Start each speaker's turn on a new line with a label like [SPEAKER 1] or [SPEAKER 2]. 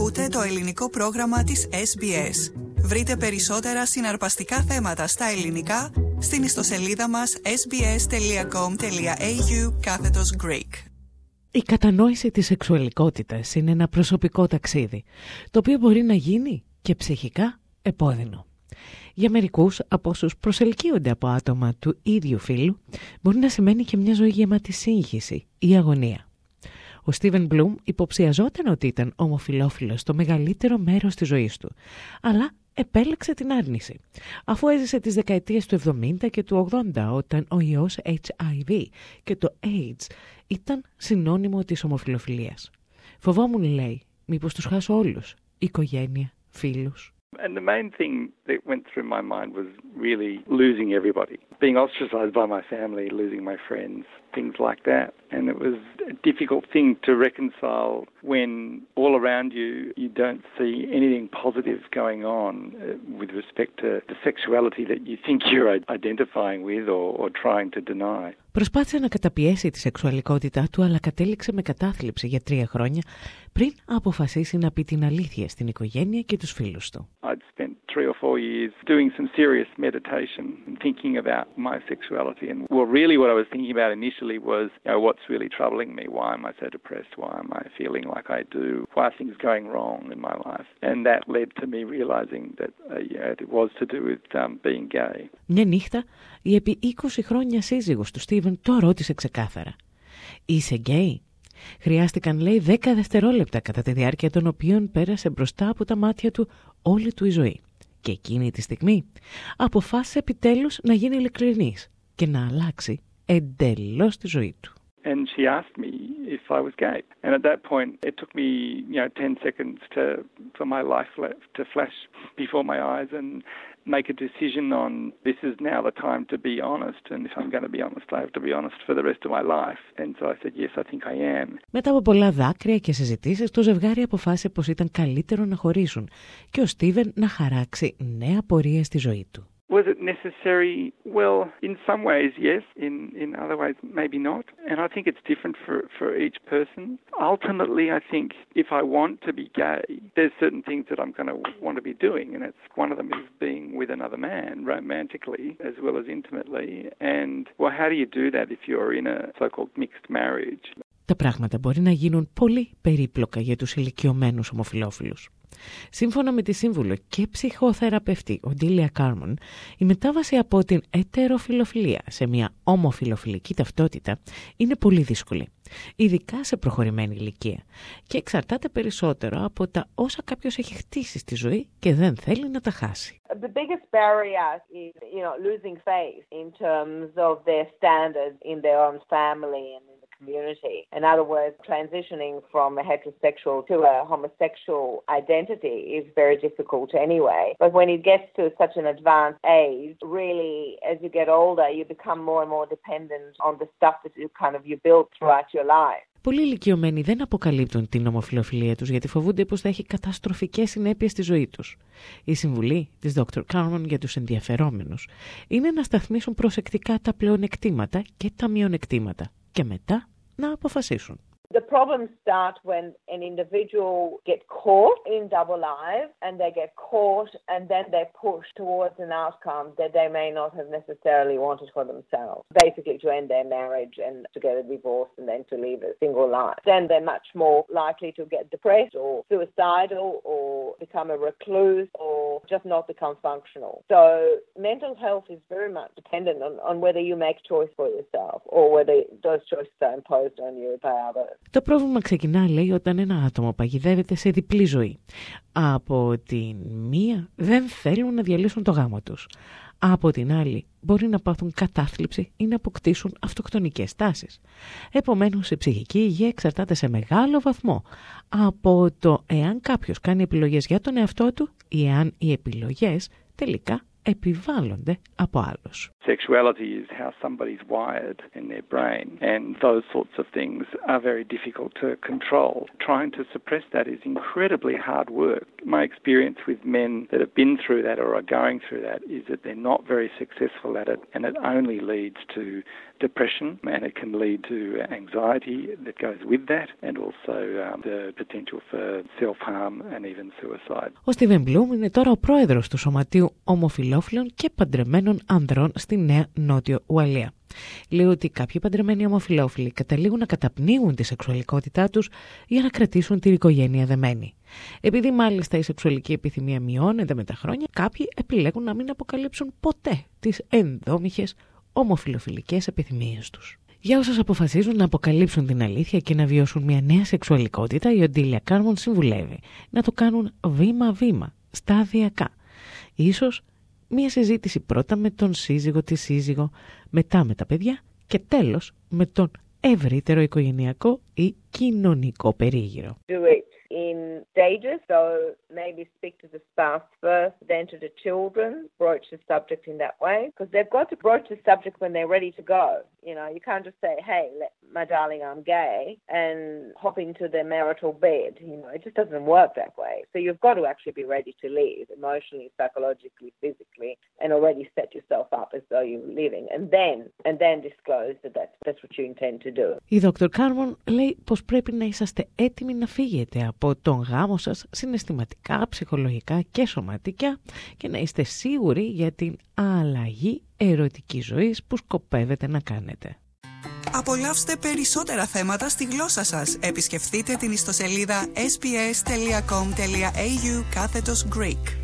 [SPEAKER 1] Ακούτε το ελληνικό πρόγραμμα της SBS. Βρείτε περισσότερα συναρπαστικά θέματα στα ελληνικά στην ιστοσελίδα μας sbs.com.au/Greek.
[SPEAKER 2] Η κατανόηση της σεξουαλικότητας είναι ένα προσωπικό ταξίδι, το οποίο μπορεί να γίνει και ψυχικά επώδυνο. Για μερικούς από όσους προσελκύονται από άτομα του ίδιου φύλου, μπορεί να σημαίνει και μια ζωή γεμάτη σύγχυση ή αγωνία. Ο Στίβεν Μπλουμ υποψιαζόταν ότι ήταν ομοφυλόφιλος το μεγαλύτερο μέρος της ζωής του, αλλά επέλεξε την άρνηση, αφού έζησε τις δεκαετίες του 70 και του 80, όταν ο ιός HIV και το AIDS ήταν συνώνυμο της ομοφυλοφιλίας. Φοβόμουν, λέει, μήπως τους χάσω όλους, οικογένεια, φίλους.
[SPEAKER 3] And the main thing that went through my mind was really losing everybody, being ostracized by my family, losing my friends, things like that. And it was a difficult thing to reconcile when all around you, you don't see anything positive going on with respect to the sexuality that you think you're identifying with or trying to deny.
[SPEAKER 2] Προσπάθησε να καταπιέσει τη σεξουαλικότητά του, αλλά κατέληξε με κατάθλιψη για 3 χρόνια πριν αποφασίσει να πει την αλήθεια στην οικογένεια και τους φίλους του.
[SPEAKER 3] I'd spent 3 or 4 years doing some serious meditation and thinking about my sexuality. And well, really what I was thinking about initially was, you know, what's really troubling me? Why am I so depressed? Why am I feeling like I do? Why are things going wrong in my life? And that led to me realizing that it was to do with being gay.
[SPEAKER 2] Μια νύχτα, η επί 20 χρόνια σύζυγος του Στίβεν το ρώτησε ξεκάθαρα. Είσαι γκέι? Χρειάστηκαν, λέει, 10 δευτερόλεπτα κατά τη διάρκεια των οποίων πέρασε μπροστά από τα μάτια του όλη του η ζωή. Και εκείνη τη στιγμή αποφάσισε επιτέλους να γίνει ειλικρινής και να αλλάξει εντελώς τη ζωή του.
[SPEAKER 3] And she asked me if I was gay. And at that point, it took me, 10 seconds for my life to flash before my eyes and make a decision on this is now the time to be honest. And if I'm going to be honest, I have to be honest for the rest of my life. And so I said, yes, I think I am.
[SPEAKER 2] Μετά από πολλά δάκρυα και συζητήσεις, το ζευγάρι αποφάσισε πως ήταν καλύτερο να χωρίσουν και ο Στίβεν να χαράξει νέα πορεία στη ζωή του.
[SPEAKER 3] Was it necessary? Well, in some ways, yes. In other ways, maybe not. And I think it's different for each person. Ultimately, I think if I want to be gay, there's certain things that I'm going to want to be doing. And it's one of them is being with another man romantically as well as intimately. And, well, how do you do that if you're in a so-called mixed marriage?
[SPEAKER 2] Τα πράγματα μπορεί να γίνουν πολύ περίπλοκα για τους ηλικιωμένους ομοφυλόφιλους. Σύμφωνα με τη σύμβουλο και ψυχοθεραπευτή Οντίλια Κάρμον, η μετάβαση από την ετεροφιλοφιλία σε μια ομοφιλοφιλική ταυτότητα είναι πολύ δύσκολη, ειδικά σε προχωρημένη ηλικία, και εξαρτάται περισσότερο από τα όσα κάποιος έχει χτίσει στη ζωή και δεν θέλει να τα χάσει.
[SPEAKER 4] The biggest barrier is, losing faith in terms of their standards in their own family and in the community. In other words, transitioning from a heterosexual to a homosexual identity is very difficult anyway. But when it gets to such an advanced age, really, as you get older, you become more and more dependent on the stuff that you built throughout your life.
[SPEAKER 2] Πολλοί ηλικιωμένοι δεν αποκαλύπτουν την ομοφυλοφιλία τους γιατί φοβούνται πως θα έχει καταστροφικές συνέπειες στη ζωή τους. Η συμβουλή της Dr. Carmen για τους ενδιαφερόμενους είναι να σταθμίσουν προσεκτικά τα πλεονεκτήματα και τα μειονεκτήματα και μετά να αποφασίσουν.
[SPEAKER 4] The problems start when an individual gets caught in double lives and they get caught and then they push towards an outcome that they may not have necessarily wanted for themselves. Basically to end their marriage and to get a divorce and then to live a single life. Then they're much more likely to get depressed or suicidal or become a recluse or just not become functional. So mental health is very much dependent on whether you make choice for yourself or whether those choices are imposed on you by others.
[SPEAKER 2] Το πρόβλημα ξεκινά, λέει, όταν ένα άτομο παγιδεύεται σε διπλή ζωή. Από την μία δεν θέλουν να διαλύσουν το γάμο τους. Από την άλλη μπορεί να πάθουν κατάθλιψη ή να αποκτήσουν αυτοκτονικές τάσεις. Επομένως, η ψυχική υγεία εξαρτάται σε μεγάλο βαθμό από το εάν κάποιος κάνει επιλογές για τον εαυτό του ή εάν οι επιλογές τελικά επιβάλλονται από άλλους.
[SPEAKER 3] Sexuality is how somebody's wired in their brain, and those sorts of things are very difficult to control. Trying to suppress that is incredibly hard work. My experience with men that have been through that or are going through that is that they're not very successful at it, and it only leads to depression, and it can lead to anxiety that goes with that, and also the potential for self-harm and even suicide.
[SPEAKER 2] Ο Στίβεν Μπλουμ είναι τώρα ο πρόεδρος του Σωματείου Ομοφυλόφιλων και Παντρεμένων Ανδρών στη Νέα Νότιο Ουαλία. Λέει ότι κάποιοι παντρεμένοι ομοφυλόφιλοι καταλήγουν να καταπνίγουν τη σεξουαλικότητά τους για να κρατήσουν την οικογένεια δεμένη. Επειδή μάλιστα η σεξουαλική επιθυμία μειώνεται με τα χρόνια, κάποιοι επιλέγουν να μην αποκαλύψουν ποτέ τις ενδόμηχες ομοφυλοφιλικές επιθυμίες τους. Για όσους αποφασίζουν να αποκαλύψουν την αλήθεια και να βιώσουν μια νέα σεξουαλικότητα, η Οντίλια Κάρμον συμβουλεύει να το κάνουν βήμα-βήμα, σταδιακά. Ίσως μια συζήτηση πρώτα με τον σύζυγο, τη σύζυγο, μετά με τα παιδιά και τέλος με τον ευρύτερο οικογενειακό ή κοινωνικό περίγυρο.
[SPEAKER 4] In stages, so maybe speak to the spouse first, then to the children, broach the subject in that way, because they've got to broach the subject when they're ready to go. You know, you can't just say, hey, my darling, I'm gay, and hop into their marital bed. You know, it just doesn't work that way. So you've got to actually be ready to leave, emotionally, psychologically, physically, and already set yourself up as though you're living, and then disclose that that's what you intend to do.
[SPEAKER 2] Η Dr. Carmon λέει πως πρέπει να είσαστε έτοιμοι να φύγετε από τον γάμο σας συναισθηματικά, ψυχολογικά και σωματικά και να είστε σίγουροι για την αλλαγή ερωτικής ζωής που σκοπεύετε να κάνετε.
[SPEAKER 1] Απολαύστε περισσότερα θέματα στη γλώσσα σας. Επισκεφτείτε την ιστοσελίδα sbs.com.au/Greek.